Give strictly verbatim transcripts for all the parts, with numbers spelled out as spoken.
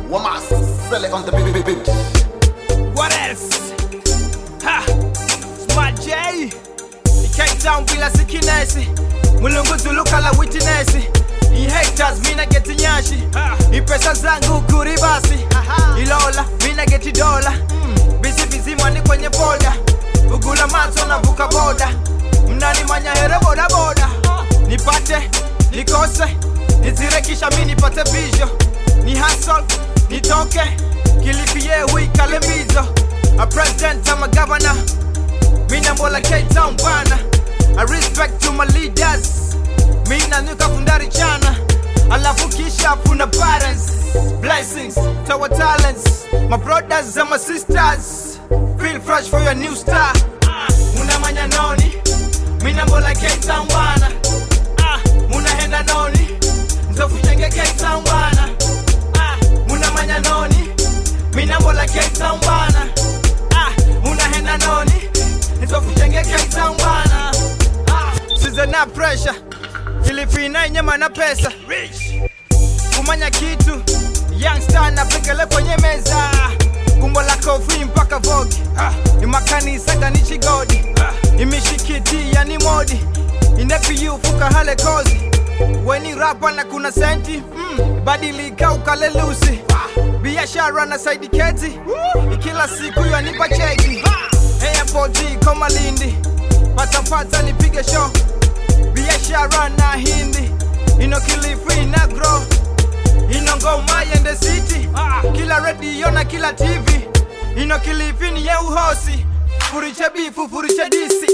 Wama sell it on the big big big. What else? Ha! Smart J. Cape Town bila sikinesi. Mulungu tuluka la witness. I haters mina geti nyashi. I pesa zangu kuribasi. Ilola mina geti dola. Busy busy money kwenye folder. Ugula mato na vuka boda. Mnani manya here boda boda. Nipate, nikose, nizirekisha mi nipate vision. Ni hustle, nitoke, kilipie hui kalembizo. A president, I'm a governor. Mina mbola Cape Town bana. I respect to my leaders. Mina nuka fundari chana. Alafu kisha funa parents. Blessings to our talents. My brothers and my sisters. Feel fresh for your new star. Una manya noni. Mina mbola Cape Town bana. Muna henda noni. Nzofu chenge Cape Town bana. Muna manya noni. Mina mbola Cape Town bana. Muna henda noni. Nzofu chenge Cape Town bana. Season na pressure. Ilifina inyema na pesa. Rich. Kumanya kitu. Youngster na pekele kwenye meza. Kumbo la kofi mpaka vogue. Imakanisa gani chigodi. Imishikiti ya ni modi. Inepi yu fuka hale kozi. Weni rapa na kuna senti. mm. Badilika ukale lusi. Biashara na saidi keti. Ikila siku ya nipa cheki. Airport koma lindi. Pata pata nipige show. Biashara na hindi. Ino kilifu ina grow. Ino ngoma yende city. Kila radio na kila T V. Ino kilifu ni ye uhosi. Furiche bifu furiche disi.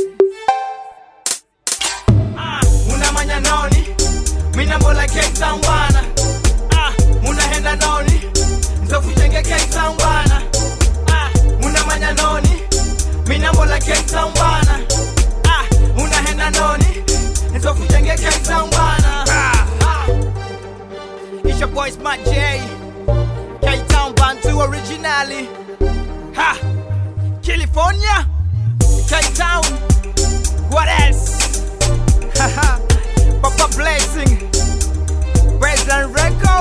Muna manya noni. Mina mbola Cape Town bana. Muna henda noni. Nzofu chenge Cape Town bana. Muna manya noni. Mina mbola Cape Town bana. Muna henda noni. Nzofu chenge Cape Town bana. It's your boy Smart J. Cape Town Bantu originally. Ha! California. Cape Town. What else? Haha. Papa Blessing. President Record.